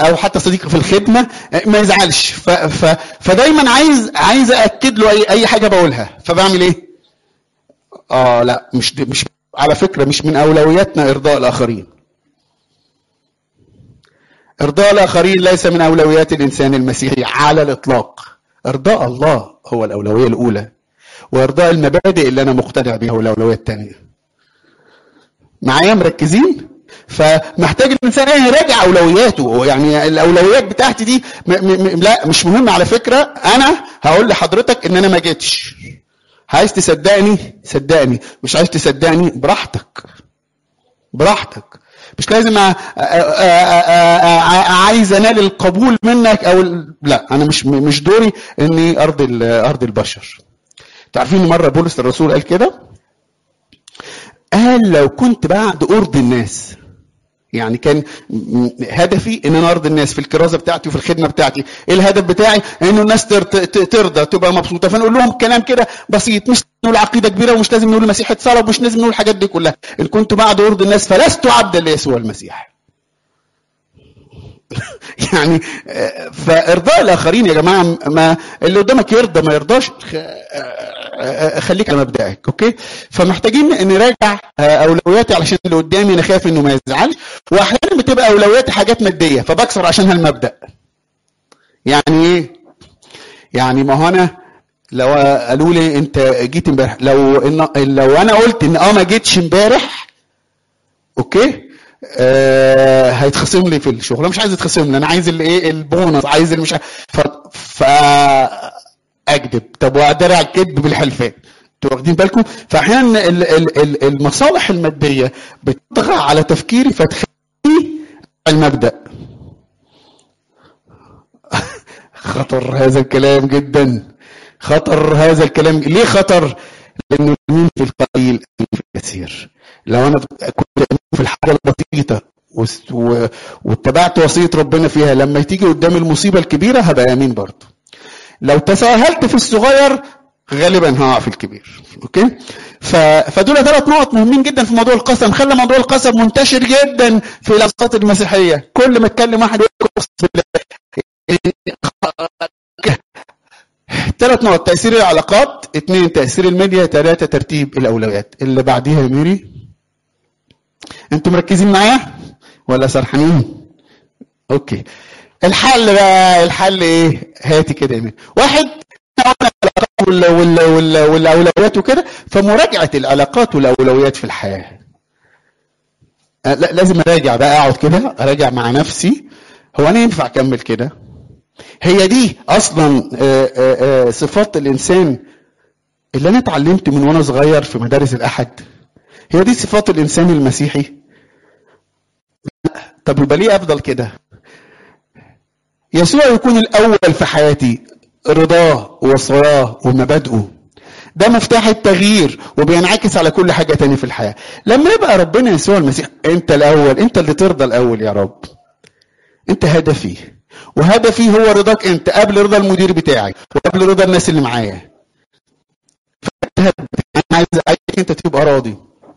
او حتى صديقي في الخدمه ما يزعلش. فدايما عايز ااكد له اي حاجه بقولها. فبعمل ايه؟ لا، مش على فكره مش من اولوياتنا ارضاء الاخرين. ارضاء الاخرين ليس من اولويات الانسان المسيحي على الاطلاق. ارضاء الله هو الاولويه الاولى، وارضاء المبادئ اللي انا مقتنع بيها هو الاولويه الثانيه. معايا مركزين؟ فمحتاج الانسان يراجع اولوياته. يعني الاولويات بتاعتي دي لا مش مهم على فكره. انا هقول لحضرتك ان انا ما جيتش. عايز تصدقني صدقني، مش عايز تصدقني براحتك. مش لازم عايز انال القبول منك او لا، انا مش دوري اني ارض البشر. تعرفين مره بولس الرسول قال كده، قال لو كنت بعد ارضي الناس، يعني كان هدفي ان انا ارضي الناس في الكرازه بتاعتي وفي الخدمه بتاعتي. ايه الهدف بتاعي؟ انه الناس ترضى تبقى مبسوطه. فنقول لهم كلام كده بسيط، مش نقول عقيده كبيره ومش لازم نقول المسيح اتصلب ومش لازم نقول الحاجات دي كلها. ان كنت بعد ارضي الناس فلست عبدا ليسوع المسيح. يعني فارضاء الاخرين يا جماعه، ما اللي قدامك يرضى ما يرضاش خليك على مبدأك. اوكي؟ فمحتاجين نراجع اولوياتي علشان اللي قدامي انا خايف انه ما يزعلش. واحيانا بتبقى اولوياتي حاجات ماديه فبكسر عشانها المبدأ. يعني ايه؟ يعني ما هو انا لو قالوا لي انت جيت امبارح، لو انا قلت ان ما جيتش امبارح، اوكي، هيتخصم لي في الشغل. مش عايز يتخصم لي، انا عايز الايه البونص، عايز مش اكذب. طب وادرع الكذب بالحلفان. انتوا واخدين بالكم؟ فاحيانا المصالح الماديه بتطغى على تفكيري فتخليني المبدأ. خطر هذا الكلام جدا، خطر هذا الكلام. ليه خطر؟ لانه مين في القليل في الكثير. لو انا كنت في الحاجه البسيطه واتبعت وصيه ربنا فيها، لما تيجي قدام المصيبه الكبيره هبقى امين برضه. لو تساهلت في الصغير غالبا هقع في الكبير. اوكي؟ فدول 3 نقط مهمين جدا في موضوع القسم. خلى موضوع القسم منتشر جدا في العلاقات المسيحيه. كل ما اتكلم واحد يقول 3 نقط: تأثير العلاقات، 2 تأثير الميديا، 3 ترتيب الأولويات. اللي بعديها يا ميري. انتوا مركزين معايا ولا سرحانين؟ اوكي. الحل بقى، الحل ايه؟ هاتي كده يا ميري. 1 والأولويات وكده. فمراجعة العلاقات والأولويات في الحياة. لا لازم اراجع بقى، اقعد كده اراجع مع نفسي، هو انا ينفع اكمل كده؟ هي دي اصلا صفات الانسان اللي انا اتعلمت من وانا صغير في مدارس الاحد؟ هي دي صفات الانسان المسيحي؟ طب يبقى ليه افضل كده؟ يسوع يكون الاول في حياتي، رضاه ووصاياه ومبادئه، ده مفتاح التغيير وبينعكس على كل حاجه تاني في الحياه. لما يبقى ربنا يسوع المسيح انت الاول، انت اللي ترضى الاول يا رب، انت هدفي، وهدفي هو رضاك انت قبل رضا المدير بتاعي وقبل رضا الناس اللي معايا. انا عايز انت تبقى راضي.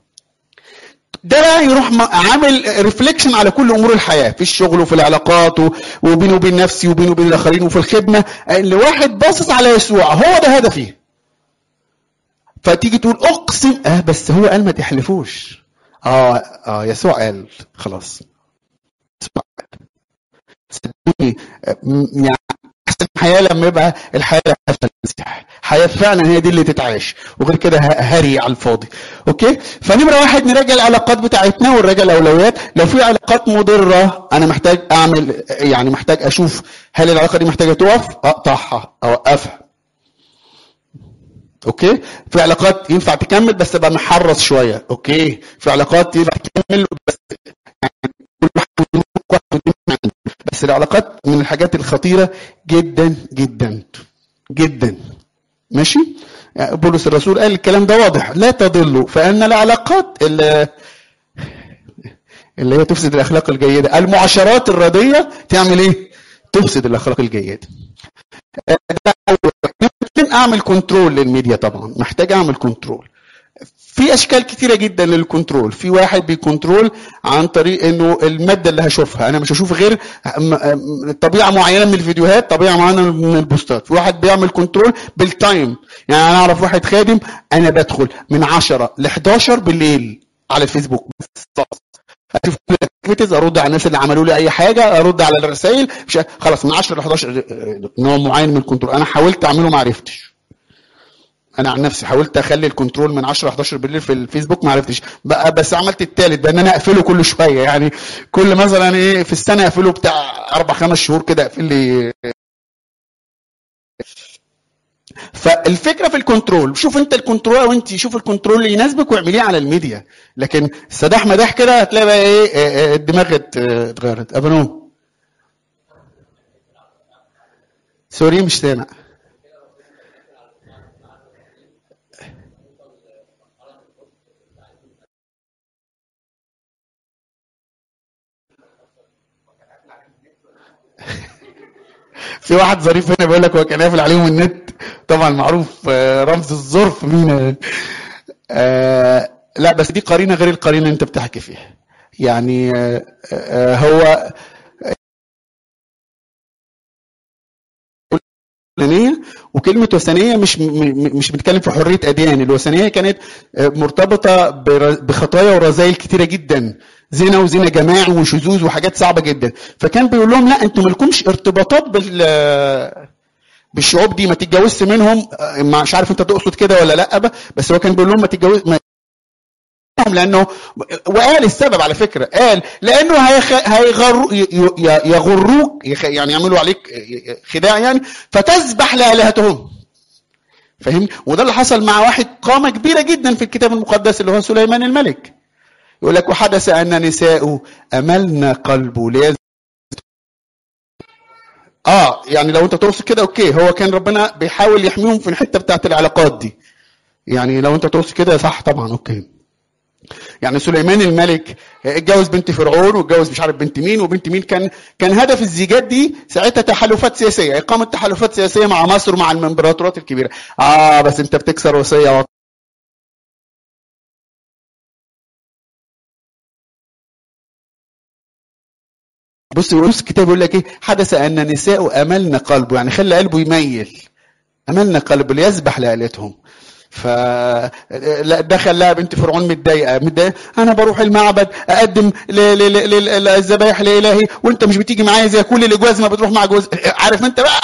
ده يروح عامل ريفليكشن على كل امور الحياه، في الشغل وفي العلاقات وبيني وبين نفسي وبيني وبين الاخرين وفي الخدمه. اللي واحد باصص على يسوع هو ده هدفي. فتيجي تقول اقسم بس هو قال ما تحلفوش. يسوع قال خلاص. صدقوني يعني احسن حياه لما يبقى الحياه في المسيح، حياه فعلا هي دي اللي تتعاش، وغير كده هري على الفاضي. اوكي؟ فنمره 1 نراجع العلاقات بتاعتنا ونراجع الاولويات. لو في علاقات مضره انا محتاج اعمل، يعني محتاج اشوف هل العلاقه دي محتاجه تقف، اقطعها اوقفها. اوكي؟ في علاقات ينفع تكمل بس ابقى محرص شويه. اوكي؟ في علاقات ينفع تكمل بس بس العلاقات من الحاجات الخطيره جدا جدا جدا. ماشي؟ يعني بولس الرسول قال الكلام ده واضح: لا تضلوا، فان العلاقات اللي هي تفسد الاخلاق الجيده، المعاشرات الرديه تعمل ايه؟ تفسد الاخلاق الجيده. اعمل كنترول للميديا. طبعا محتاج اعمل كنترول في اشكال كتيره جدا للكنترول. في واحد بيكنترول عن طريق انه الماده اللي هشوفها، انا مش هشوف غير طبيعه معينه من الفيديوهات، طبيعه معينه من البوستات. في واحد بيعمل كنترول بالتايم، يعني انا اعرف واحد خادم انا بدخل من 10 ل 11 بالليل على الفيسبوك، اشوف كل الاكتيفيتيز، ارد على الناس اللي عملوا لي اي حاجه، ارد على الرسائل، خلاص من 10 ل 11. نوع معين من الكنترول انا حاولت اعمله ما عرفتش. انا عن نفسي حاولت اخلي الكنترول من 10 ل 11 بالليل في الفيسبوك ما عرفتش بقى، بس عملت الثالث بان انا اقفله كل شويه، يعني كل مثلا ايه في السنه اقفله بتاع 4 5 شهور كده اقفل لي. فالفكره في الكنترول، شوف انت الكنترول وانت شوف الكنترول اللي يناسبك واعمليه على الميديا، لكن سداح مداح كده هتلاقي بقى ايه الدماغ اتغيرت. ابنو سوري مش سامع. في واحد ظريف هنا بيقول لك هو كان قافل عليهم النت، طبعا معروف رمز الظرف مين. لا بس دي قرينه غير القرينه اللي انت بتحكي فيها. يعني هو وثنيه، وكلمه وثنيه مش بنتكلم في حريه اديان. الوثنيه كانت مرتبطه بخطايا ورذائل كتيره جدا، زنا وزنا جماعي وشذوذ وحاجات صعبه جدا. فكان بيقول لهم لا انتم مالكمش ارتباطات بالشعوب دي، ما تتجوزش منهم. مش عارف انت تقصد كده ولا لا، بس هو كان بيقول لهم ما تتجوز لانه، وقال السبب على فكره، قال لانه يغروك، يعني يعملوا عليك خداع يعني، فتسبح لآلهتهم. فاهم؟ وده اللي حصل مع واحد قامه كبيره جدا في الكتاب المقدس اللي هو سليمان الملك. يقول لك وحدث ان نساء املن قلبه يعني لو انت تقصد كده اوكي، هو كان ربنا بيحاول يحميهم في الحته بتاعت العلاقات دي. يعني لو انت تقصد كده صح طبعا اوكي. يعني سليمان الملك اتجوز بنت فرعون واتجوز مش عارف بنت مين وبنت مين. كان هدف الزيجات دي ساعتها تحالفات سياسيه، اقامه تحالفات سياسيه مع مصر ومع الامبراطورات الكبيره. بس انت بتكسر وصيه. بص الكتاب يقول لك ايه؟ حدث ان نساء املن قلبه، يعني خلى قلبه يميل، املن قلبه ليسبح لآلهتهم. دخل لها بنت فرعون متضايقه، انا بروح المعبد اقدم الذبايح لالهي وانت مش بتيجي معايا زي كل الاجواز ما بتروح مع جوز. عارف انت بقى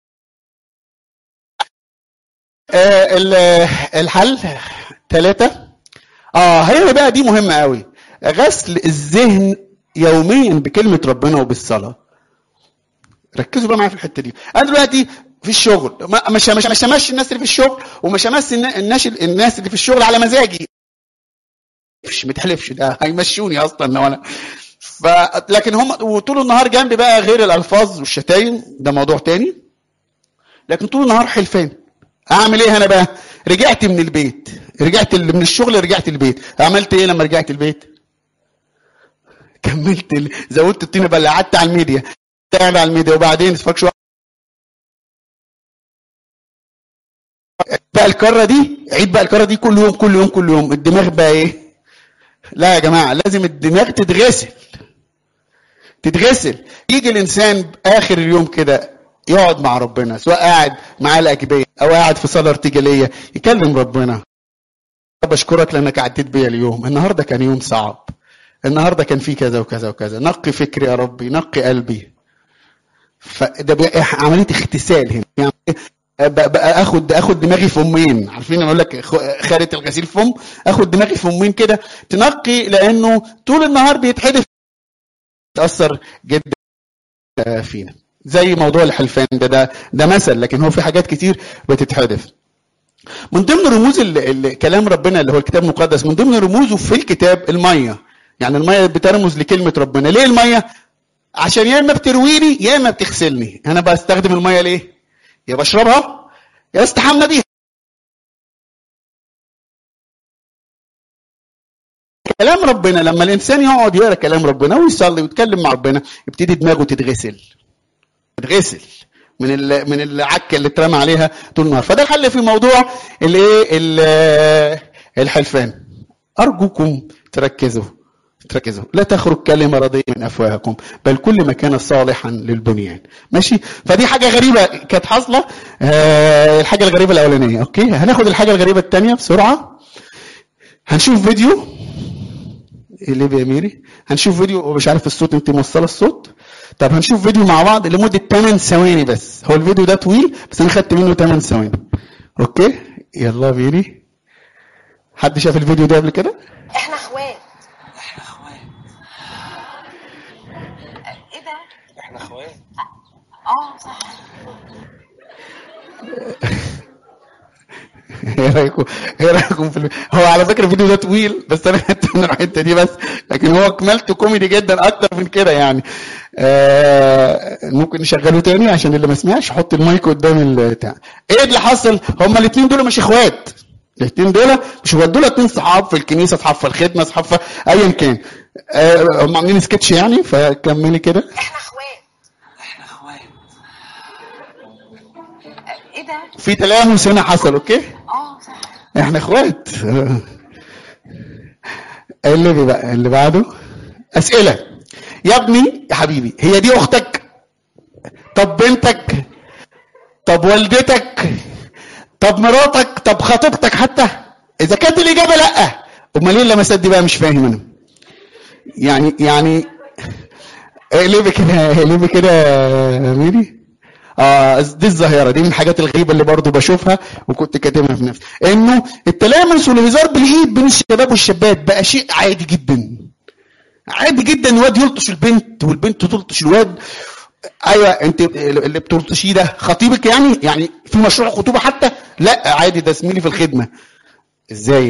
الحل 3. هي بقى دي مهمه قوي، غسل الذهن يوميا بكلمه ربنا وبالصلاه. ركزوا بقى معايا في الحته دي. انا دلوقتي في الشغل مش همشي الناس اللي في الشغل، ومش همشي الناس اللي في الشغل على مزاجي، مش متحلفش ده هيمشوني اصلا لو انا لكن هم وطول النهار جنبي بقى غير الالفاظ والشتايم، ده موضوع تاني. لكن طول النهار حلفان. اعمل ايه انا بقى؟ رجعت من البيت، رجعت من الشغل، رجعت البيت. عملت ايه لما رجعت البيت؟ كملت زودت الطينه بقى، قعدت على الميديا، قاعد على الميديا، وبعدين اتفرج شويه بقى الكره دي، عيد بقى الكره دي كل يوم كل يوم كل يوم. الدماغ بقى ايه؟ لا يا جماعه لازم الدماغ تتغسل. يجي الانسان اخر اليوم كده يقعد مع ربنا، سواء قاعد مع الاجبيه او قاعد في صلاه ارتجاليه، يكلم ربنا. بشكرك لانك عديت بيا اليوم، النهارده كان يوم صعب، النهارده كان فيه كذا وكذا وكذا، نقي فكري يا ربي، نقي قلبي. فده بقى عمليه اغتسال هنا، يعني بقى اخد دماغي في امين. عارفين اقول لك خارج الغسيل فم، اخد دماغي في امين كده تنقي، لانه طول النهار بيتحدف، تاثر جدا فينا. زي موضوع الحلفان ده مثل، لكن هو في حاجات كتير بتتحدف. من ضمن رموز كلام ربنا اللي هو الكتاب المقدس، من ضمن رموزه في الكتاب الميه. يعني الميه بترمز لكلمه ربنا. ليه الميه؟ عشان يا اما بترويني يا اما بتغسلني. انا بستخدم الميه ليه؟ يا بشربها يا استحمى بيها. كلام ربنا لما الانسان يقعد يقرا كلام ربنا ويصلي ويتكلم مع ربنا، يبتدي دماغه تتغسل من العكه اللي اترمى عليها طول النهار. فده الحل في موضوع الحلفان. ارجوكم تركزوا لا تخرج كلمه رضيه من افواهكم بل كل ما كان صالحا للبنيان. ماشي. فدي حاجه غريبه كانت حاصله. الحاجه الغريبه الاولانيه. اوكي، هناخد الحاجه الغريبه الثانيه بسرعه. هنشوف فيديو اللي يا ميري، هنشوف فيديو ومش عارف الصوت، انت موصله الصوت؟ طب هنشوف فيديو مع بعض لمده 8 ثواني بس. هو الفيديو ده طويل بس انا خدت منه 8 ثواني. اوكي يلا ميري. حد شاف الفيديو ده قبل كده؟ احنا اخوات. ايه ده؟ احنا اخوات. صح. ايه رايكم في هو على فكره الفيديو ده طويل بس انا خدت من الحته دي بس، لكن هو كملته كوميدي جدا اكتر من كده يعني. ممكن نشغله تاني عشان اللي ما سمعش. حط المايك قدام البتاع. ايه اللي حصل؟ هما الاثنين دول مش اخوات. الاثنين دول مش اخوات، دول اثنين صحاب في الكنيسه، صحاب في الخدمه، صحاب في ايا كان. هم عاملين سكتش يعني. فكملي كده. احنا اخوات. ايه ده؟ في تلامس هنا حصل. اوكي صح. احنا اخوات. اللي بقى اللي بعده اسئله. يا ابني يا حبيبي، هي دي اختك؟ طب بنتك؟ طب والدتك؟ طب مراتك؟ طب خطيبتك حتى؟ اذا كانت الاجابه لا، امال ليه اللمسات دي بقى؟ مش فاهم انا يعني ليه كده يا ميري؟ دي الظاهره دي من الحاجات الغريبه اللي برضو بشوفها وكنت كاتبها في نفسي، انه التلامس والهزار بالايد بين الشباب والشابات بقى شيء عادي جدا. عادي جدا الواد يلطش البنت والبنت تلطش الواد. ايوه انت اللي بتلطشيه ده خطيبك يعني في مشروع خطوبه حتى؟ لا عادي، ده زميلي في الخدمه. ازاي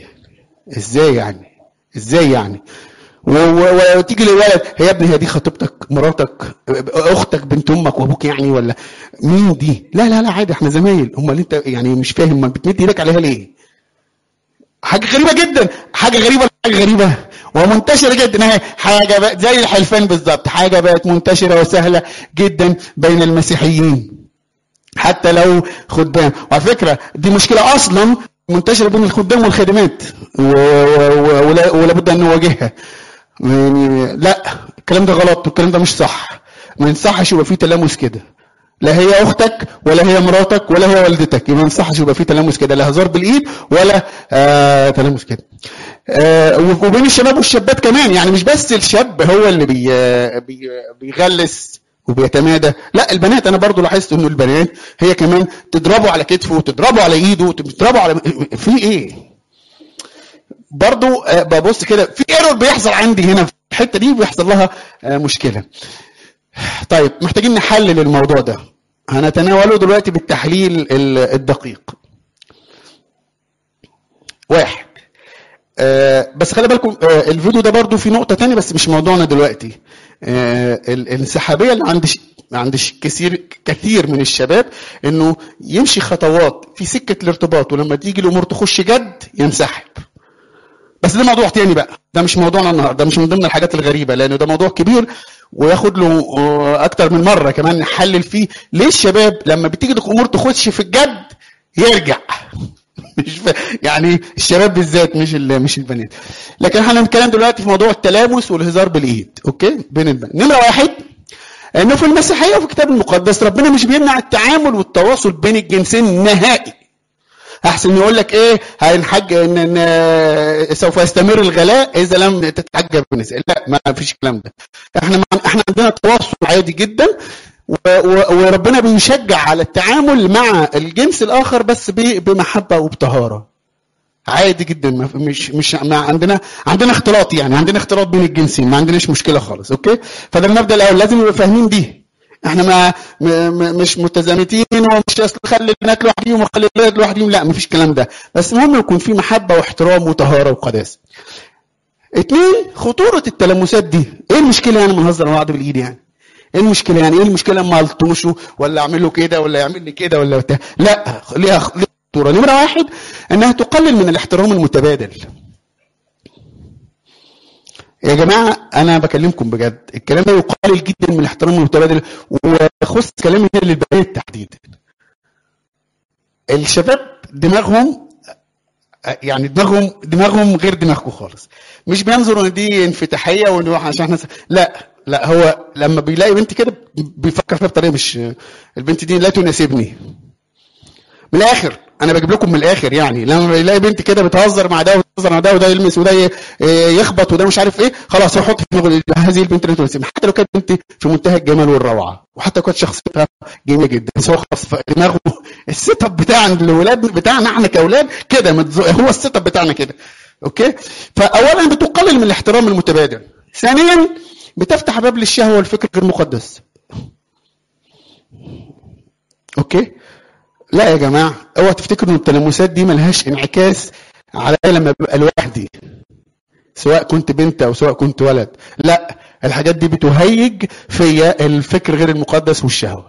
يعني؟ وتيجي للولد، هي يا ابني هي دي خطيبتك، مراتك، اختك، بنت امك وابوك يعني، ولا مين دي؟ لا عادي احنا زمايل. امال انت يعني مش فاهم ما بتمد ايدك عليها ليه؟ حاجه غريبه جدا. حاجه غريبه ومنتشره جدا. حاجه بقت زي الحلفان بالظبط. حاجه بقت منتشره وسهله جدا بين المسيحيين حتى لو خدام. وعلى فكره دي مشكله اصلا منتشره بين الخدام والخادمات ولا بد ان نواجهها. يعني لا، الكلام ده غلط والكلام ده مش صح. ما ينصحش يبقى فيه تلامس كده. لا هي اختك ولا هي مراتك ولا هي والدتك، ما ينصحش يبقى فيه تلامس كده، لا هزار بالايد ولا تلامس كده. وبين الشباب والشابات كمان، يعني مش بس الشاب هو اللي بيغلس وبيتمادى، لا البنات. انا برضو لاحظت انه البنات هي كمان تضربوا على كتفه وتضربوا على ايده وتضربوا على في ايه. برضو ببص كده في ايرور بيحصل عندي هنا في الحته دي، بيحصل لها مشكله. طيب محتاجين نحلل الموضوع ده، هنتناوله دلوقتي بالتحليل الدقيق. واحد، بس خلي بالكم الفيديو ده برضو في نقطة تانية بس مش موضوعنا دلوقتي. الانسحابية اللي عند كثير من الشباب انه يمشي خطوات في سكة الارتباط ولما تيجي الامور تخش جد ينسحب. بس ده موضوع تاني بقى، ده مش موضوعنا النهارده، ده مش من ضمن الحاجات الغريبة، لانه ده موضوع كبير وياخد له اكتر من مرة كمان نحلل فيه ليه الشباب لما بتيجي الامور تخش في الجد يرجع. مش يعني الشباب بالذات مش البنات. لكن احنا هنتكلم دلوقتي في موضوع التلامس والهزار بالايد. اوكي بين البنات. نمرة واحد، انه في المسيحيه وفي الكتاب المقدس ربنا مش بيمنع التعامل والتواصل بين الجنسين نهائي. احسن يقول لك ايه، هنحج ان سوف يستمر الغلاء اذا لم تتحجب النساء. لا ما فيش الكلام ده. احنا عندنا تواصل عادي جدا، وربنا بيشجع على التعامل مع الجنس الاخر بس بمحبه وبطهاره. عادي جدا. مش عندنا اختلاط، يعني عندنا اختلاط بين الجنسين، ما عندناش مشكله خالص. اوكي، فده المبدا الاول لازم نبقى فاهمين دي. احنا مش متزامتين ومش اصل خلي البنات لوحدهم وخلي الولاد لوحدهم، لا مفيش الكلام ده. بس المهم يكون في محبه واحترام وطهاره وقداسه. 2، خطوره التلامسات دي. ايه المشكله يعني نهزر مع بعض بالايد يعني؟ ايه المشكله يعني؟ ايه المشكله اما الطوشه ولا اعمله كده ولا يعمل لي كده ولا بتاع؟ لا، ليها خطوره. نمره واحد، انها تقلل من الاحترام المتبادل. يا جماعه انا بكلمكم بجد، الكلام ده يقلل جدا من الاحترام المتبادل، ويخص كلامي هنا للبنات تحديدا. الشباب دماغهم يعني دماغهم غير دماغكم خالص. مش بينظروا ان دي انفتاحيه وان عشان احنا لا هو لما بيلاقي بنت كده بيفكر فيها بطريقه مش البنت دي لا تناسبني. من الاخر انا بجيب لكم من الاخر، يعني لما يلاقي بنت كده بتهزر مع ده وتهزر مع ده وده يلمس وده يخبط وده مش عارف ايه، خلاص يحط في دماغه هذه البنت اللي تناسبني، حتى لو كانت بنت في منتهى الجمال والروعه، وحتى لو كانت شخصيتها جميله جدا، بس هو خلاص دماغه السيت اب بتاع الولاد بتاعنا احنا كاولاد كده، هو السيت اب بتاعنا كده. اوكي، فاولا بتقلل من الاحترام المتبادل، ثانيا بتفتح باب للشهوه والفكر غير مقدس. اوكي، لا يا جماعه اوعوا تفتكروا ان التلامسات دي ملهاش انعكاس على لما ببقى لوحدي، سواء كنت بنت او سواء كنت ولد. لا، الحاجات دي بتهيج فيا الفكر غير المقدس والشهوه.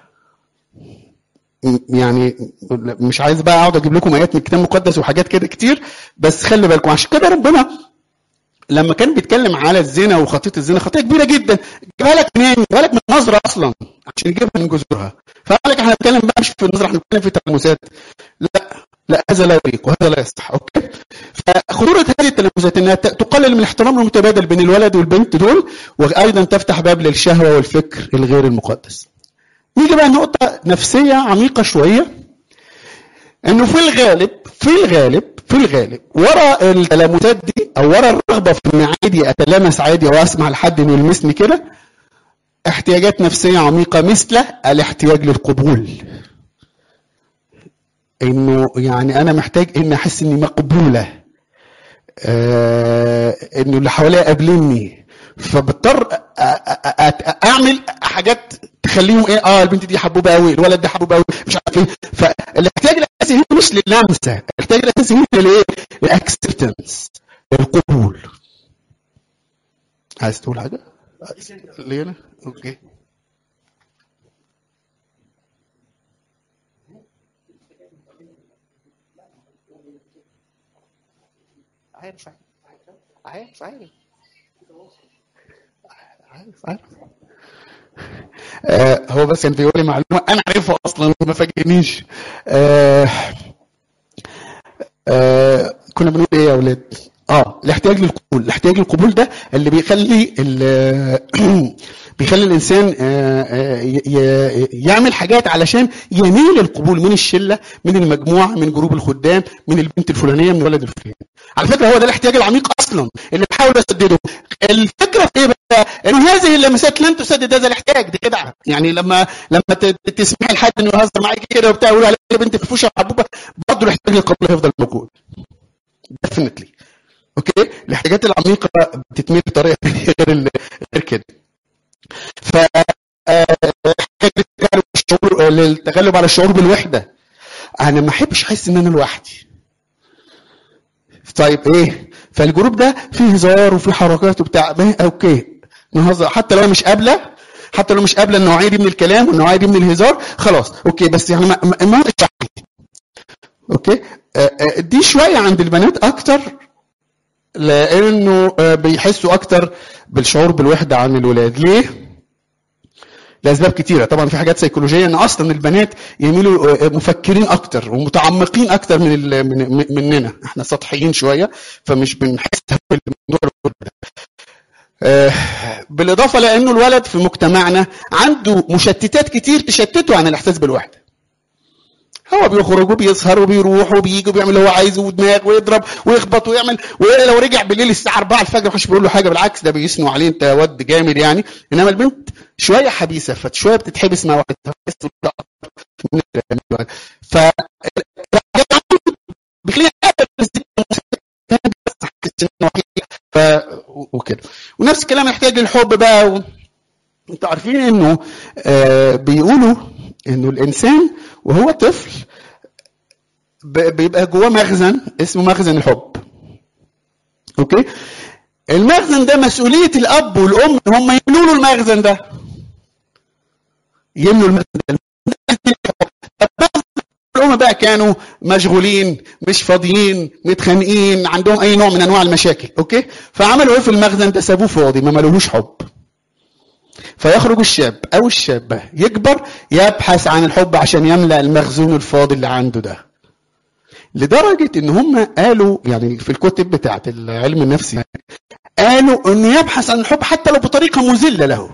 يعني مش عايز بقى اقعد اجيب لكم ايات من الكتاب المقدس وحاجات كده كتير، بس خلي بالكم. عشان كده ربنا لما كان بيتكلم على الزنا وخطيئه الزنا، خطيئه كبيره جدا، جابها لك منين؟ جابها لك من النظره اصلا عشان يجيبها من جذورها. فقال لك احنا بنتكلم بقى مش في النظره، احنا بنتكلم في التلامسات. لا هذا لا يليق وهذا لا يصح. اوكي، فخطوره هذه التلامسات انها تقلل من الاحترام المتبادل بين الولد والبنت دول، وايضا تفتح باب للشهوه والفكر الغير المقدس. نيجي بقى نقطه نفسيه عميقه شويه، انه في الغالب ورا التلامسات دي او ورا الرغبه في ان عادي اتلامس عادي او اسمع لحد انه يلمسني كده، احتياجات نفسيه عميقه مثل الاحتياج للقبول. انه يعني انا محتاج ان احس اني مقبوله، انه اللي حواليا قابليني، فبضطر اعمل حاجات تخليهم ايه، البنت دي حبوبه قوي، الولد ده حبوب قوي، مش عارف ايه. فالاحتياج الاساسي هنا مش للمسه، الاحتياج الاساسي هنا لايه؟ الاكسبتنس، القبول. عايز تقول حاجه ليه انا؟ اوكي، عارف. هو بس كان بيقول لي معلومه انا عارفها اصلا ما فاجئنيش. كنا بنقول ايه يا اولاد؟ الاحتياج للقبول ده اللي بيخلي الانسان يعمل حاجات علشان ينال القبول من الشله، من المجموعه، من جروب الخدام، من البنت الفلانيه، من الولد الفلاني. على فكره هو ده الاحتياج العميق اصلا اللي بحاول اسدده. الفكره في ايه بقى؟ انه هذه اللمسات لن تسدد هذا الاحتياج، دي كده. يعني لما تسمحي لحد انه يهزر معاكي كده وبتاع ويقول عليك يا بنت فرفوشه حبوبه، برضه الاحتياج للقبول هيفضل موجود definitely. اوكي، الاحتياجات العميقه بتتميل بطريقه غير كده. ف للتغلب على الشعور بالوحده، انا ما احبش احس ان انا لوحدي. طيب ايه؟ فالجروب ده فيه هزار وفيه حركات وبتاع، اوكي نهزر حتى لو مش قابله النوعيه دي من الكلام والنوعيه دي من الهزار، خلاص اوكي، بس يعني ما اوكي. دي شويه عند البنات اكتر، لانه بيحسوا اكتر بالشعور بالوحده عن الولاد. ليه؟ لاسباب كتيره طبعا. في حاجات سيكولوجيه ان اصلا البنات يميلوا مفكرين اكتر ومتعمقين اكتر مننا، احنا سطحيين شويه فمش بنحس بالموضوع ده. بالاضافه لانه الولد في مجتمعنا عنده مشتتات كتير تشتته عن الاحساس بالوحده. هو بيخرج وبيسهر وبيروح وبيجي وبيعمل اللي هو عايزه ودماغ ويضرب ويخبط ويعمل، ولو رجع بالليل الساعه 4 الفجر محدش بيقول له حاجه، بالعكس ده بيثنوا عليه انت واد جامد يعني. انما البنت شويه حبيسه، فشويه بتتحبس مع واحد ف وكده. ونفس الكلام يحتاج للحب بقى. انتوا عارفين انه بيقولوا انه الانسان وهو طفل بيبقى جواه مخزن اسمه مخزن الحب. اوكي، المخزن ده مسؤوليه الاب والام ان هم يملوا له المخزن ده، يملوا المخزن ده. الام بقى كانوا مشغولين، مش فاضيين، متخانقين، عندهم اي نوع من انواع المشاكل. اوكي، فعملوا ايه في المخزن ده؟ سابوه فاضي، ما ملوهوش حب. فيخرج الشاب او الشابه يكبر يبحث عن الحب عشان يملأ المخزون الفاضي اللي عنده ده. لدرجه ان هم قالوا يعني في الكتب بتاعت العلم النفسي قالوا انه يبحث عن الحب حتى لو بطريقه مذله له.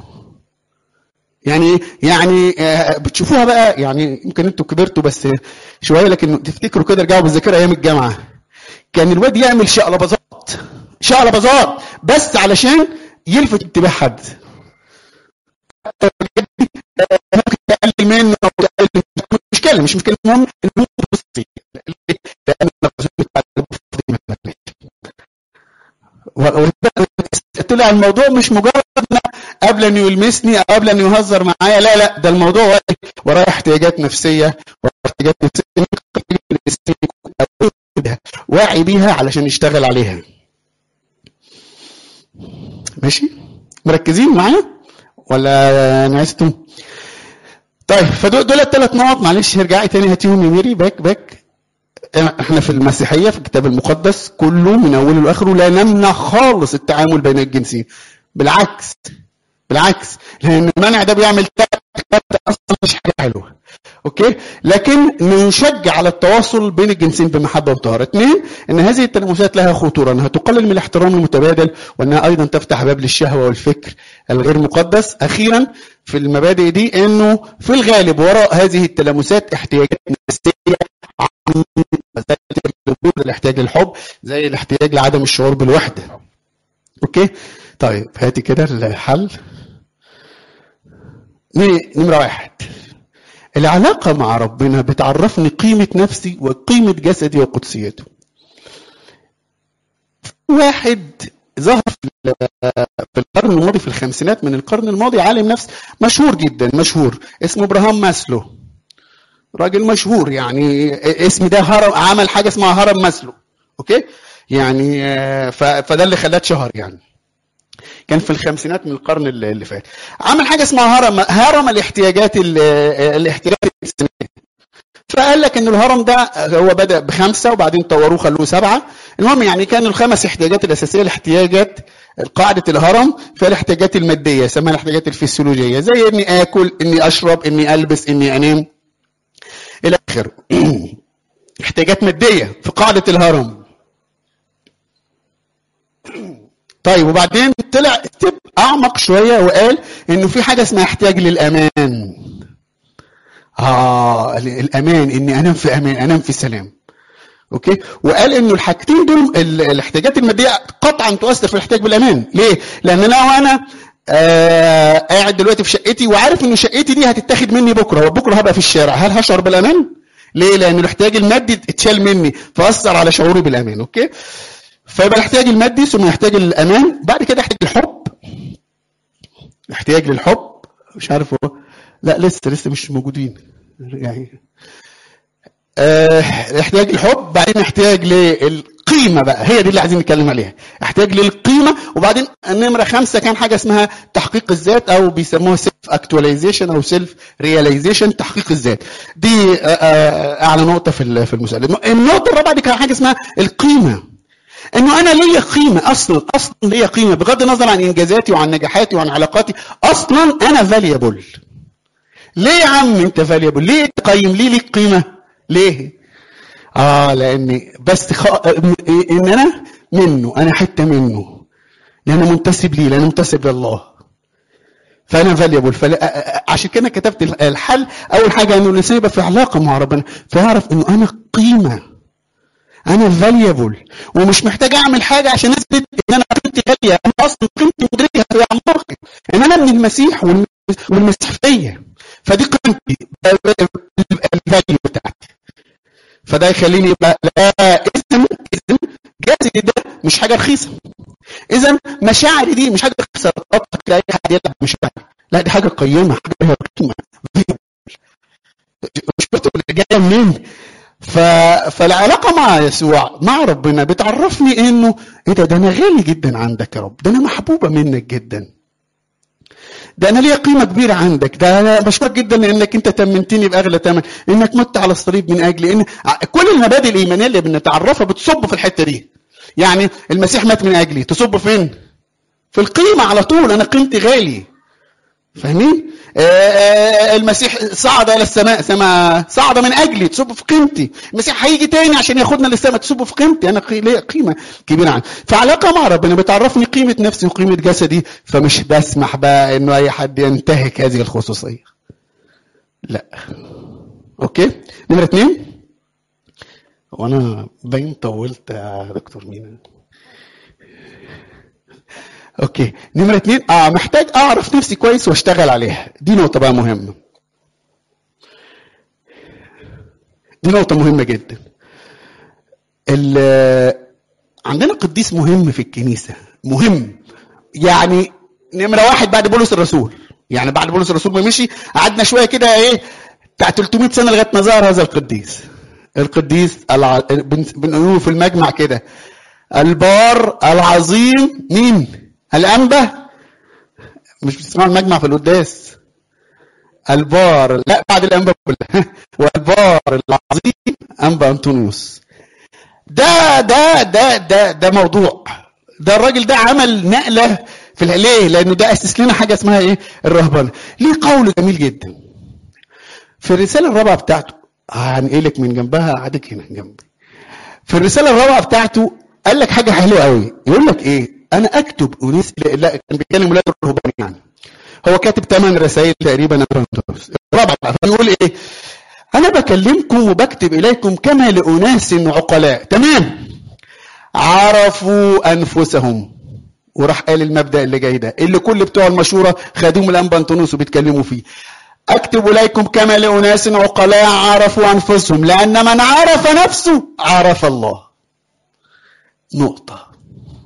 يعني بتشوفوها بقى، يعني يمكن انتوا كبرتوا بس شويه، لكن تفتكروا كده ارجعوا بالذاكره ايام الجامعه، كان الواد يعمل شقلباظات بس علشان يلفت انتباه حد. ممكن تقلل منه او تقلل، مش مشكله المهم انه بصي طلع الموضوع مش مجرد قبل ان يلمسني او قبل ان يهزر معايا، لا ده الموضوع وراه احتياجات نفسيه، واعي بيها علشان يشتغل عليها. ماشي؟ مركزين معايا ولا نعستم؟ طيب فدول الثلاث نقط، معلش ارجعي تاني هاتيهم يا ميري باك. احنا في المسيحيه في الكتاب المقدس كله من اوله لاخره لا نمنع خالص التعامل بين الجنسين، بالعكس لان المنع ده بيعمل اصلا مش حاجه حلوه. اوكي، لكن نشجع على التواصل بين الجنسين بمحبه وطهاره. 2 ان هذه التلامسات لها خطوره، انها تقلل من الاحترام المتبادل، وانها ايضا تفتح باب للشهوه والفكر الغير مقدس. اخيرا في المبادئ دي انه في الغالب وراء هذه التلامسات احتياجات نفسيه، زي الاحتياج للحب، زي الاحتياج لعدم الشعور بالوحده. اوكي، طيب هاتي كده الحل. نمرة 1، العلاقة مع ربنا بتعرفني قيمة نفسي وقيمة جسدي وقدسيته. واحد ظهر في القرن الماضي، في الخمسينات من القرن الماضي، عالم نفس مشهور جدا، اسمه ابراهام ماسلو، راجل مشهور، يعني اسم ده هرم، عمل حاجة اسمها هرم ماسلو. اوكي، يعني فده اللي خلاه اتشهر، يعني كان في الخمسينات من القرن اللي فات. عمل حاجه اسمها هرم الاحتياجات الانسانيه. فقال لك ان الهرم ده هو بدا ب5 وبعدين طوروه خلوه 7. المهم يعني كانوا ال5 احتياجات الاساسيه، الاحتياجات قاعده الهرم فيها الاحتياجات الماديه، اسمها الاحتياجات الفسيولوجيه، زي اني اكل، اني اشرب، اني البس، اني انام الى اخره. احتياجات ماديه في قاعده الهرم. طيب وبعدين طلع اعمق شويه وقال انه في حاجه اسمها احتياج للامان. الامان، اني انام في امان، انام في سلام. اوكي، وقال انه الحاجتين دول الاحتياجات الماديه قطعا تؤثر في الاحتياج بالامان. ليه؟ لان انا قاعد دلوقتي في شقتي وعارف ان شقتي دي هتتاخد مني بكره، وبكره هبقى في الشارع، هل هشعر بالامان؟ ليه؟ لان الاحتياج المادي اتشال مني فاثر على شعوري بالامان. اوكي، فيبقى الاحتياج المادي ثم يحتاج للامان، بعد كده يحتاج الحب. احتياج للحب، مش عارف هو، لا لسه مش موجودين يعني. احتياج الحب، بعدين احتياج للقيمه، بقى هي دي اللي عايزين نتكلم عليها، احتياج للقيمه. وبعدين النمره 5 كان حاجه اسمها تحقيق الذات، او بيسموها سيلف اكتواليزيشن او سيلف رياليزيشن، تحقيق الذات. دي اعلى نقطه في المساله. النقطه الرابعه دي كان حاجه اسمها القيمه، انه انا ليا قيمه، اصلا ليا قيمه بغض النظر عن انجازاتي وعن نجاحاتي وعن علاقاتي، اصلا انا فاليبل. ليه يا عم انت فاليبل؟ ليه تقيم؟ ليه ليك قيمه؟ ليه؟ لاني بس ان انا منه، انا حته منه، لان انا منتسب ليه، لان انا منتسب لله، فانا فاليبل. عشان كده كتبت الحل. اول حاجه انه الانسان يبقى في علاقه مع ربنا فيعرف انه انا قيمه، انا فاليبل، ومش محتاج اعمل حاجه عشان اثبت ان انا قيمتي غاليه. انا اصلا قيمتي مدركه في اعماقي ان انا ابن المسيح والمسيح فيا، فدي قيمتي، الفاليو بتاعتي. فده يخليني يبقى اذا جسدي ده مش حاجه رخيصه، اذا مشاعري دي مش حاجه رخيصه تلاقي حد يلعب مشاعري، لا دي حاجه قيمه، حاجه لها قيمه، مش بتقول جايه منين. فالعلاقه مع يسوع، مع ربنا، بتعرفني انه ايه ده انا غالي جدا عندك يا رب، ده انا محبوبه منك جدا، ده انا ليا قيمه كبيره عندك، ده انا بشكرك جدا لانك انت تمنتني باغلى ثمن، انك مت على الصليب من اجلي. ان كل المبادئ الايمانيه اللي بنتعرفها بتصب في الحته دي. يعني المسيح مات من اجلي، تصب فين؟ في القيمه على طول، انا قيمتي غالي. فاهمين؟ المسيح صعد الى السماء، صعد من اجلي تصب في قيمتي. المسيح هيجي تاني عشان ياخدنا للسماء تصب في قيمتي، انا ليا قيمه كبيره عنه. فعلاقه مع ربنا بتعرفني قيمه نفسي وقيمه جسدي، فمش بسمح بقى انه اي حد ينتهك هذه الخصوصيه. لا. اوكي. نمره 2. وانا باين طولت يا دكتور مينا. اوكي. نمرة 2 محتاج اعرف نفسي كويس واشتغل عليها. دي نقطة بقى مهمة. دي نقطة مهمة جدا. عندنا قديس مهم في الكنيسة، مهم يعني نمرة 1 بعد بولس الرسول. يعني بعد بولس الرسول ما مشي قعدنا شوية كده ايه بتاع 300 سنة لغاية ما ظهر هذا القديس. القديس بنقوله في المجمع كده البار العظيم. مين؟ الأنبا. مش بتسمعوا المجمع في القداس؟ البار، لا بعد الأنبا كلها. والبار العظيم أنبا أنطونيوس. ده موضوع. ده الراجل ده عمل نقلة في ليه؟ لأنه ده أسس لنا حاجة اسمها إيه؟ الرهبنة. ليه قول جميل جدا في الرسالة الرابعة بتاعته. هنقلك من جنبها قعدك هنا جنبي. في الرسالة الرابعة بتاعته قال لك حاجة حلوة قوي. يقول لك إيه؟ أنا أكتب أنيس. لا كان بيتكلم ولاد الرهبان يعني. هو كاتب 8 رسائل تقريبا. الرابعة يقول إيه؟ أنا بكلمكم وبكتب إليكم كما لأناس عقلاء. تمام. عرفوا أنفسهم. وراح قال المبدأ اللي جاي ده اللي كل بتوع المشورة خدوه من الأنبا أنطونيوس وبيتكلموا فيه. أكتب إليكم كما لأناس عقلاء عرفوا أنفسهم لأن من عرف نفسه عرف الله. نقطة.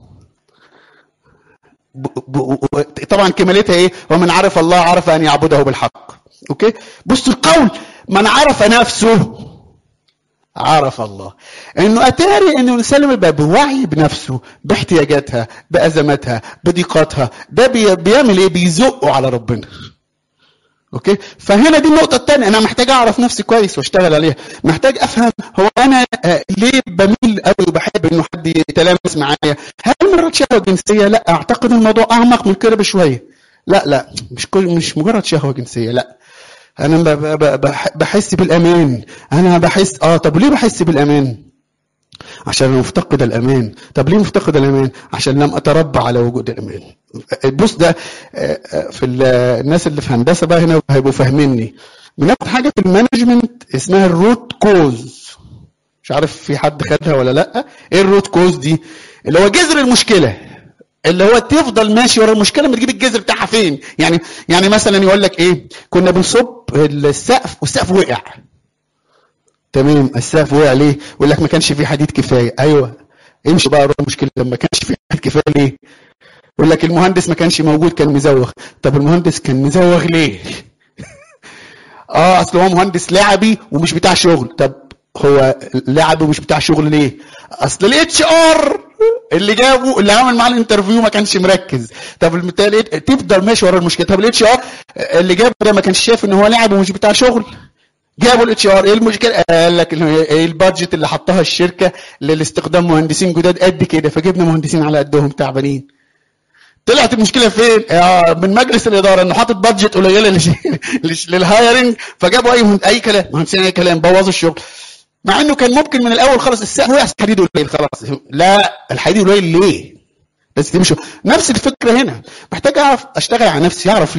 طبعا كمالتها ايه؟ ومن عرف الله عرف ان يعبده بالحق. اوكي. بصوا القول من عرف نفسه عرف الله. انه اتاري انه الانسان لما يبقى بوعي بنفسه باحتياجاتها بازماتها بضيقاتها ده بيعمل ايه؟ بيزقه على ربنا. اوكي. فهنا دي النقطه الثانيه. انا محتاج اعرف نفسي كويس واشتغل عليها. محتاج افهم هو انا ليه بميل قوي وبحب انه حد يتلامس معايا. هل مرات شهوه جنسيه؟ لا، اعتقد الموضوع اعمق من كده بشويه. لا مش مجرد شهوه جنسيه. لا، انا بحس بالامان. انا بحس طب ليه بحس بالامان؟ عشان انا مفتقد الامان. طب ليه مفتقد الامان؟ عشان لم اتربى على وجود الامان. بص ده في الناس اللي في هندسه بقى هنا هيبقوا فاهميني. بناخد حاجه في المانجمنت اسمها الروت كوز. مش عارف في حد خدها ولا لا. ايه الروت كوز دي؟ اللي هو جذر المشكله، اللي هو تفضل ماشي ورا المشكله ما تجيب الجذر بتاعها فين. يعني مثلا يقول لك ايه؟ كنا بنصب السقف والسقف وقع. تمام. السقف وقع ليه؟ يقول لك ما كانش فيه حديد كفايه. ايوه، امشي بقى ورا المشكله. لما كانش فيه حديد كفايه ليه؟ يقول لك المهندس ما كانش موجود كان مزوغ. طب المهندس كان مزوغ ليه؟ اصل هو مهندس لعبي ومش بتاع شغل. طب هو لعبي ومش بتاع شغل ليه؟ اصل الاتش ار اللي جابه اللي عمل معاه الانترفيو ما كانش مركز. طب المثال تفضل ماشي ورا المشكله. طب الاتش ار اللي جابه ده ما كانش شايف ان هو لعب ومش بتاع شغل. جابوا الاتش ار. ايه المشكله؟ قال لك البادجت اللي حطها الشركه للاستخدام مهندسين جداد قد كده، فجبنا مهندسين على قدهم تعبانين. طلعت المشكله فين؟ من مجلس الاداره انه حاطط بادجت قليله للهايرنج، فجابوا اي كلام، مهندسين اي كلام، بوظوا الشغل. مع انه كان ممكن من الاول خلاص السقف وقع، الحديد قليل خلاص. لا، الحديد قليل ليه؟ بس تمشي نفس الفكره هنا. محتاج اعرف اشتغل على نفسي، اعرف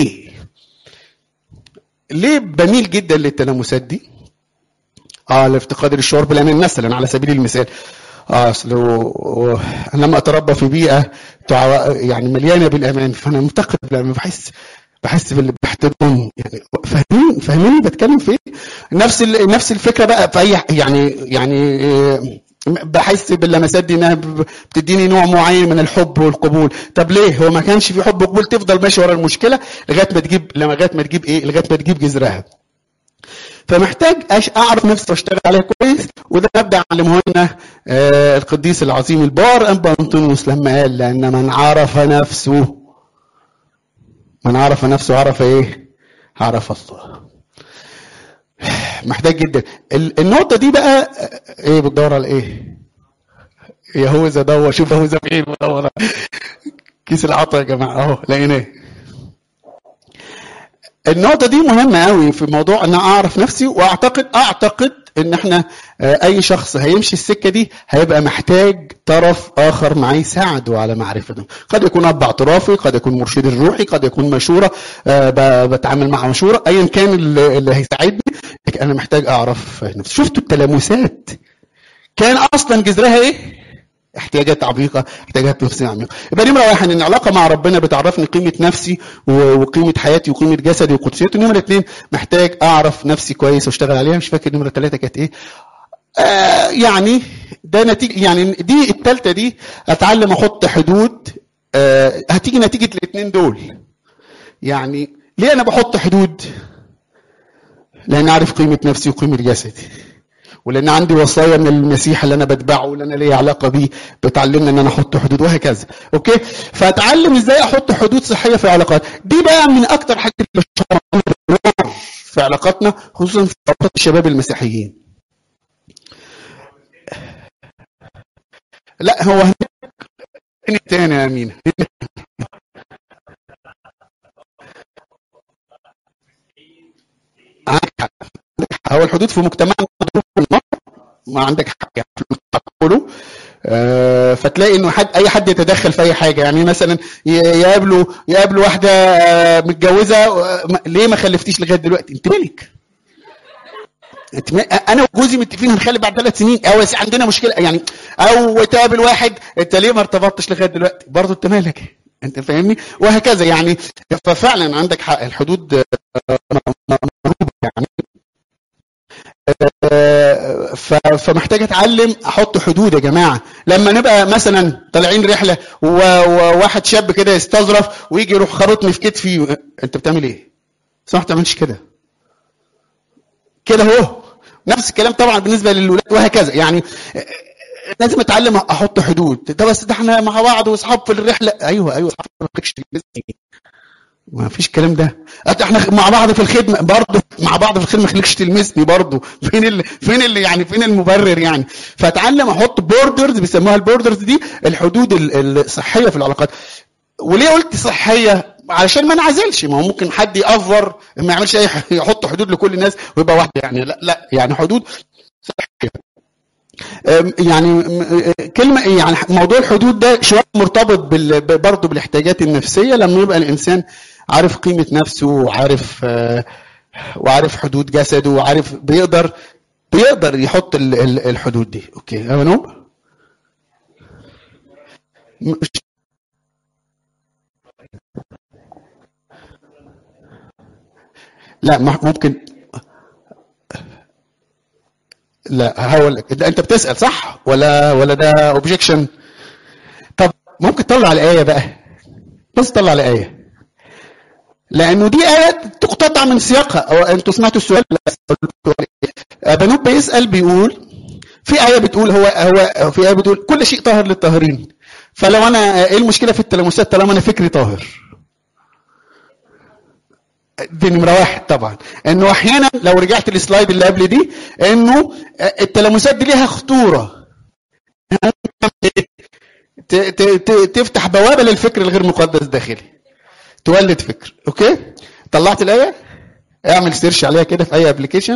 ليه بميل جدا للتلامسات دي. لافتقاد الشعور بالامان مثلا على سبيل المثال. اصل لما اتربى في بيئه يعني مليانه بالامان، فانا مفتقد بالامان. بحس بالاحتضان. يعني فاهمين بتكلم في نفس الفكره بقى في اي يعني بحس باللمسات دي انها بتديني نوع معين من الحب والقبول. طب ليه؟ هو ما كانش في حب وقبول. تفضل ماشي ورا المشكله لغايه ما تجيب جذرها. فمحتاج اعرف نفسي واشتغل عليها كويس. وده مبدا علمه لنا القديس العظيم البار انبا انطونيوس لما قال لان من عرف نفسه عرف ايه؟ عرف الله. محتاج جدا النقطه دي بقى. ايه بتدور على ايه؟ يهوذا دور. شوف يهوذا فين بدور. كيس العطا يا جماعه اهو لقيناه. النقطة دي مهمة قوي في موضوع ان اعرف نفسي، واعتقد ان احنا اي شخص هيمشي السكة دي هيبقى محتاج طرف اخر معاه يساعده على معرفته. قد يكون اب اعترافي، قد يكون مرشد الروحي، قد يكون مشورة بتعامل مع مشورة، ايا كان اللي هيساعدني. لكن انا محتاج اعرف نفسي. شفتوا التلامسات كان اصلا جذرها ايه؟ احتياجات عميقه، احتياجات نفسيه عميقه. يبقى نمره واحد ان العلاقه مع ربنا بتعرفني قيمه نفسي وقيمه حياتي وقيمه جسدي وقدسيتي. نمره اثنين محتاج اعرف نفسي كويس واشتغل عليها. مش فاكر نمره ثلاثه كانت ايه. يعني ده نتيجه، يعني دي الثالثه دي اتعلم احط حدود. هتيجي نتيجه الاثنين دول. يعني ليه انا بحط حدود؟ لان اعرف قيمه نفسي وقيمه جسدي، ولان عندي وصايا من المسيح اللي انا بتبعه واللي انا ليا علاقه بيه بتعلمني ان انا احط حدود، وهكذا. اوكي، فاتعلم ازاي احط حدود صحيه في العلاقات دي. بقى من اكتر حاجات في علاقاتنا، خصوصا في علاقات الشباب المسيحيين. لا هو هنا تاني يا امينه. هو الحدود في مجتمعنا ما عندك حق يعني تقوله. فتلاقي انه اي حد يتدخل في اي حاجه. يعني مثلا يقابلوا واحده متجوزه، ليه ما خلفتيش لغايه دلوقتي؟ انت مالك؟ انا وجوزي متفقين هنخلف بعد 3 سنين، او عندنا مشكله يعني. او تقابل واحد، انت ليه ما ارتبطتش لغايه دلوقتي؟ برضه انت مالك؟ انت فاهمني؟ وهكذا يعني. ففعلا عندك حق، الحدود يعني. فمحتاج اتعلم احط حدود يا جماعه. لما نبقى مثلا طالعين رحله وواحد شاب كده يستظرف ويجي يروح خبطني في كتفي، انت بتعمل ايه؟ صح، ما تعملش كده اهو. نفس الكلام طبعا بالنسبه للولاد وهكذا يعني. لازم اتعلم احط حدود. ده بس ده احنا مع بعض واصحاب في الرحله. ايوه اصحاب، ما فيش الكلام ده. احنا مع بعض في الخدمه برضه، مع بعض في الخدمه، ما خليكش تلمسني برضه. فين اللي يعني فين المبرر يعني؟ فاتعلم احط بوردرز، بيسموها البوردرز دي الحدود الصحيه في العلاقات. وليه قلت صحيه؟ علشان ما نعزلش. ما هو ممكن حد يأفور ما يعملش يحط حدود لكل الناس ويبقى واحده يعني. لا يعني حدود صحيه. يعني كلمه يعني موضوع الحدود ده شويه مرتبط برضه بالاحتياجات النفسيه. لما يبقى الانسان عارف قيمه نفسه وعارف حدود جسده وعارف بيقدر يحط الحدود دي. اوكي يا منوب. لا ممكن. لا هقول لك، انت بتسال صح ولا ده اوبجكشن؟ طب ممكن تطلع الايه بقى. بس طلع الايه، لانه دي ايه تقتطع من سياقها. او انتوا سمعتوا السؤال؟ بنوب بيسال بيقول في ايه بتقول هو في ايه بتقول كل شيء طاهر للطاهرين. فلو انا ايه المشكله في التلامسات طالما انا فكري طاهر؟ دي نمره واحد طبعا. انه احيانا لو رجعت السلايد اللي قبل دي، انه التلامسات دي ليها خطوره، تفتح بوابه للفكر الغير مقدس داخلي، تولد فكر. اوكي، طلعت الايه؟ اعمل سيرش عليها كده في اي ابلكيشن.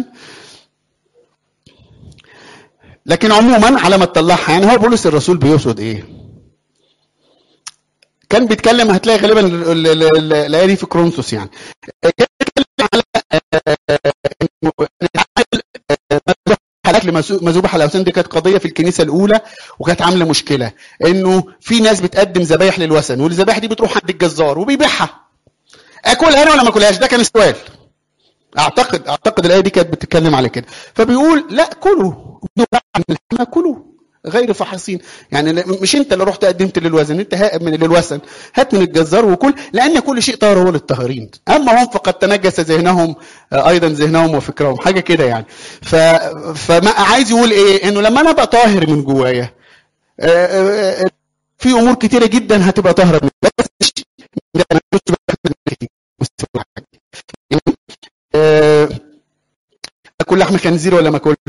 لكن عموما على ما تطلعها، يعني هو بولس الرسول بيقصد ايه؟ كان بيتكلم، هتلاقي غالبا الايه دي في كورنثوس يعني. كان بيتكلم على الاكل مذبوح على الاوثان. دي كانت قضيه في الكنيسه الاولى، وكانت عامله مشكله. انه في ناس بتقدم ذبايح للوثن، والذبايح دي بتروح عند الجزار وبيبيعها. اكلها انا ولا ما اكلهاش؟ ده كان السؤال. اعتقد الايه دي كانت بتتكلم على كده. فبيقول لا، كلوا كلوا غير فحصين. يعني مش انت اللي رحت قدمت للوزن، انت للوثن، هات من الجزار وكل، لان كل شيء طاهر هو للطاهرين، اما هم فقد تنجس ذهنهم، ايضا ذهنهم وفكرهم، حاجه كده يعني. فما عايز يقول ايه؟ انه لما انا ابقى طاهر من جوايا، في امور كتيره جدا هتبقى طاهره من بس اكل لحم خنزير ولا ما اكلش؟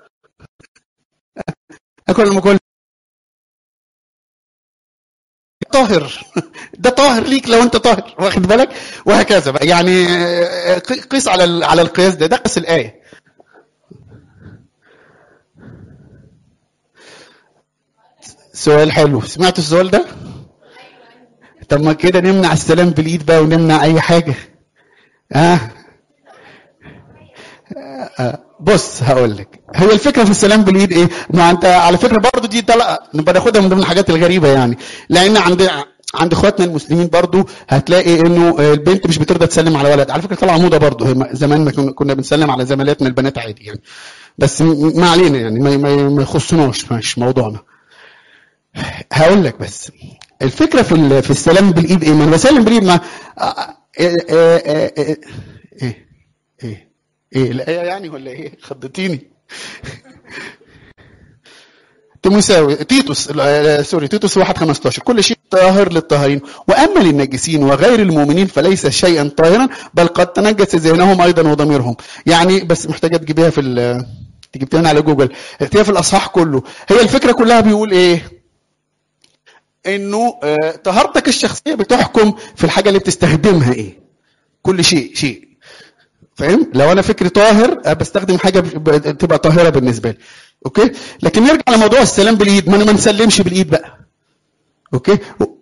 اكل ولا ما اكلش؟ طاهر. ده طاهر ليك لو انت طاهر، واخد بالك؟ وهكذا بقى يعني. قيس على القياس ده قياس الايه. سؤال حلو، سمعتوا السؤال ده؟ طب ما كده نمنع السلام بالايد بقى ونمنع اي حاجه. بص هقول لك، هي الفكره في السلام بالايد ايه؟ ما انت على فكره برضو دي نبقى ناخدها من ضمن الحاجات الغريبه يعني، لان عند اخواتنا المسلمين برضو هتلاقي انه البنت مش بترضى تسلم على ولد. على فكره طلع موضه برضو، زمان ما كنا بنسلم على زميلاتنا البنات عادي يعني، بس ما علينا يعني، ما يخصناش، مش موضوعنا. هقول لك بس الفكره في السلام بالايد ايه؟ ما انا بسلم بالايد ما ايه الايه يعني ولا ايه؟ خضتيني. تيموثاوس تيتوس 1:15 كل شيء طاهر للطاهرين، واما للنجسين وغير المؤمنين فليس شيئا طاهرا بل قد تنجس ذهنهم ايضا وضميرهم. يعني بس محتاجه تجيبيها جبتها لنا على جوجل، هي في الاصحاح كله. هي الفكره كلها بيقول ايه؟ انه طهارتك الشخصيه بتحكم في الحاجه اللي بتستخدمها ايه. كل شيء فاهم؟ لو انا فكري طاهر بستخدم حاجه تبقى طاهره بالنسبه لي. اوكي، لكن نرجع لموضوع السلام بالايد. ما نسلمش بالايد بقى. اوكي،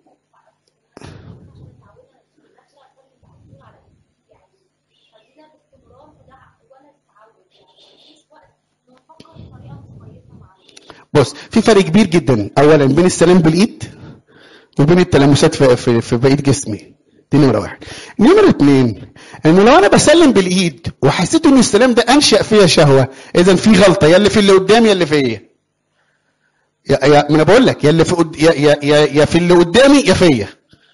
بص في فرق كبير جدا اولا بين السلام بالايد وبين التلامسات في بقيه جسمي. دي نمره واحد. نمره اتنين، انه لو انا بسلم بالايد وحسيت ان السلام ده انشأ فيا شهوه، اذا في غلطه، يا اللي في اللي قدامي يا اللي فيا. ما انا بقول لك يا اللي في يا في اللي قدامي يا فيا.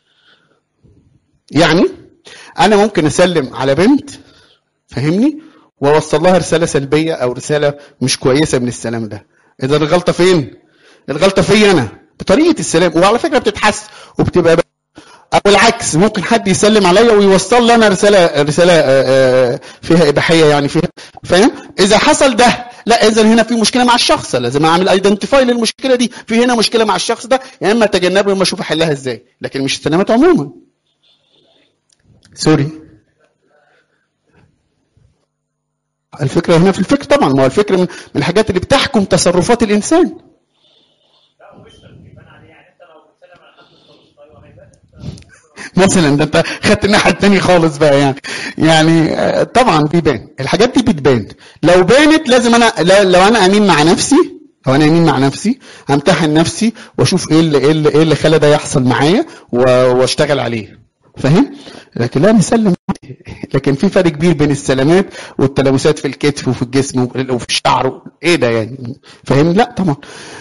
يعني انا ممكن اسلم على بنت، فهمني، واوصل لها رساله سلبيه او رساله مش كويسه من السلام ده. اذا الغلطه فين؟ الغلطه فيا انا بطريقه السلام، وعلى فكره بتتحس وبتبقى او العكس، ممكن حد يسلم عليا ويوصل لي انا رساله فيها اباحيه يعني فيها، فاهم؟ اذا حصل ده لا، اذا هنا في مشكله مع الشخص، لازم اعمل ايدنتيفاي للمشكله دي. في هنا مشكله مع الشخص ده، يا اما اتجنبه يا اما اشوف احلها ازاي، لكن مش السلامات عموما. سوري، الفكره هنا في الفكر طبعا، ما هو الفكر من الحاجات اللي بتحكم تصرفات الانسان. مثلا ده انت خدت الناحيه الثانيه خالص بقى يعني طبعا بيبان الحاجات دي، بتبان. لو بانت لازم انا لو انا امين مع نفسي همتحن نفسي واشوف ايه اللي خلى ده يحصل معايا واشتغل عليه، فاهم؟ لكن لا نسلم. لكن في فرق كبير بين السلامات والتلامسات في الكتف وفي الجسم وفي الشعر، ايه ده يعني، فاهم؟ لا طبعا.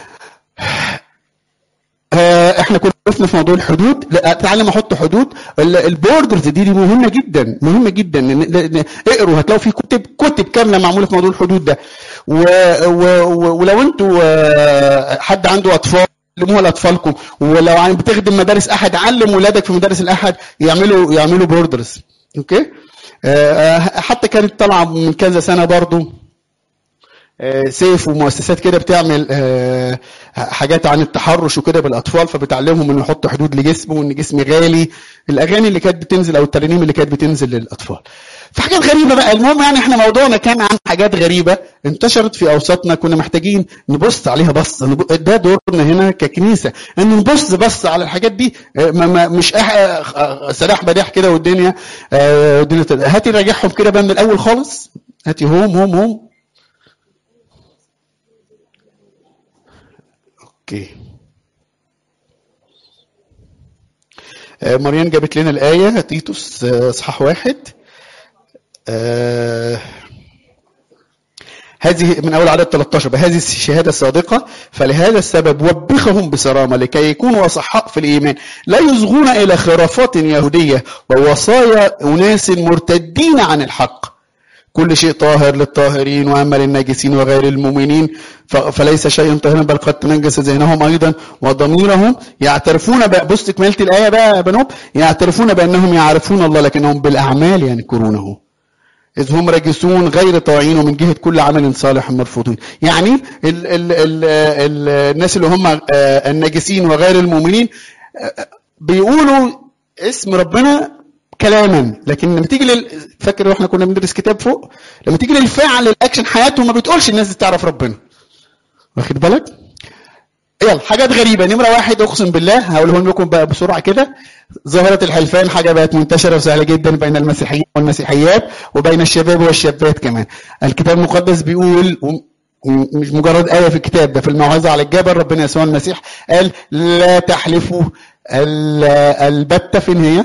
احنا كنا وقفنا في موضوع الحدود. تعالى ما احط حدود. البوردرز دي مهمه جدا. اقروا هتلاقوا في كتب كامله معموله في موضوع الحدود ده. ولو انتوا حد عنده اطفال علموها لاطفالكم، ولو بتخدم مدارس احد علم ولادك في مدارس الاحد يعملوا بوردرز. اوكي، حتى كانت طالعه من كذا سنه برضو سيف ومؤسسات كده بتعمل حاجات عن التحرش وكده بالاطفال، فبتعلمهم انه يحطوا حدود لجسمه وان جسمي غالي. الاغاني اللي كانت بتنزل او الترانيم اللي كانت بتنزل للاطفال، في حاجات غريبه بقى. المهم يعني احنا موضوعنا كان عن حاجات غريبه انتشرت في اوساطنا، كنا محتاجين نبص عليها بص. ده دورنا هنا ككنيسه، ان نبص على الحاجات دي، مش سلاح بديح كده والدنيا هاتي راجعهم كده بقى من الاول خالص. هاتي هم اوكي. مريم جابت لنا الآية تيتوس اصحاح 1. هذه من أول عدد 13. بهذه الشهادة الصادقة فلهذا السبب وبخهم بصرامة لكي يكونوا أصحاء في الإيمان، لا يصغون إلى خرافات يهودية ووصايا أناس مرتدين عن الحق. كل شيء طاهر للطاهرين، واما للناجسين وغير المؤمنين فليس شيء طاهرا بل قد تنجس ذهنهم ايضا وضميرهم. يعترفون بص تكمله الايه بقى يا بنوب، يعترفون بانهم يعرفون الله لكنهم بالاعمال ينكرونه، اذ هم راجسون غير طاعين ومن جهه كل عمل صالح مرفوضون. يعني الناس اللي هم الناجسين وغير المؤمنين بيقولوا اسم ربنا كلاما، لكن لما تيجي فاكر واحنا كنا بندرس كتاب فوق، لما تيجي للفعل الاكشن حياتهم ما بتقولش الناس دي تعرف ربنا. واخد بالك؟ يلا حاجات غريبه. نمره واحد اقسم بالله هقولهم لكم بقى بسرعه كده. ظاهره الحلفان حاجه بقت منتشره وسهله جدا بين المسيحيين والمسيحيات وبين الشباب والشابات كمان. الكتاب المقدس بيقول، مش مجرد آية في الكتاب ده، في الموعظة على الجبل ربنا يسوع المسيح قال لا تحلفوا البتة. فين هي؟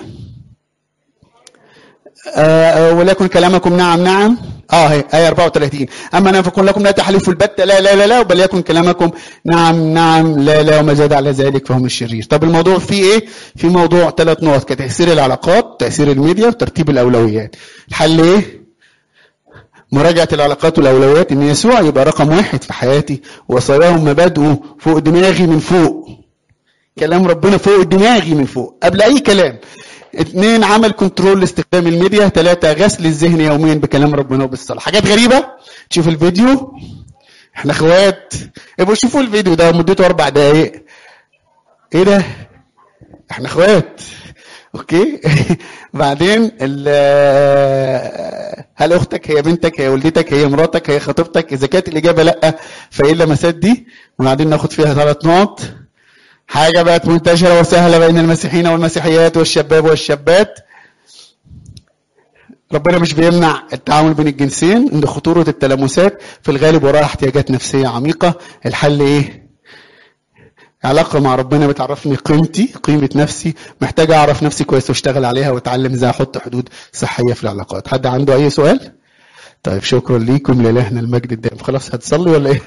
ولكن كلامكم نعم نعم. هي آية 34. أما أنا فقل لكم لا تحلفوا البتة لا لا لا لا، بل يكن كلامكم نعم نعم لا لا، وما زاد على ذلك فهم الشرير. طب الموضوع فيه إيه؟ في موضوع 3 نقط كتأثير العلاقات، تأثير الميديا، وترتيب الأولويات. الحل إيه؟ مراجعة العلاقات والأولويات، إن يسوع يبقى رقم 1 في حياتي، وصاياه مبادئه فوق دماغي من فوق. كلام ربنا فوق دماغي من فوق قبل أي كلام. 2 عمل كنترول لاستخدام الميديا. 3 غسل الذهن يوميا بكلام ربنا وبالصلاة. حاجات غريبة. تشوف الفيديو، احنا اخوات، ابقوا شوفوا الفيديو ده مدته 4 دقايق. ايه ده؟ احنا اخوات. اوكي. بعدين هل اختك هي بنتك هي والدتك هي مراتك هي خطيبتك؟ اذا كانت الاجابه لا فايه اللمسات دي؟ وبعدين ناخد فيها 3 نقط. حاجه بقت منتشره وسهله بين المسيحيين والمسيحيات والشباب والشابات. ربنا مش بيمنع التعامل بين الجنسين، ان خطوره التلامسات في الغالب وراها احتياجات نفسيه عميقه. الحل ايه؟ علاقة مع ربنا بتعرفني قيمتي، قيمة نفسي، محتاج أعرف نفسي كويس واشتغل عليها واتعلم ازاي أحط حدود صحية في العلاقات. حد عنده أي سؤال؟ طيب شكرا ليكم، لإلهنا المجد الدائم. خلاص هتصلي ولا إيه؟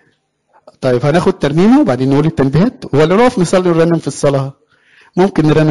طيب هناخد ترنيمة وبعدين نقول التنبيهات، ولا نقف نصلي ونرنم في الصلاة؟ ممكن نرنم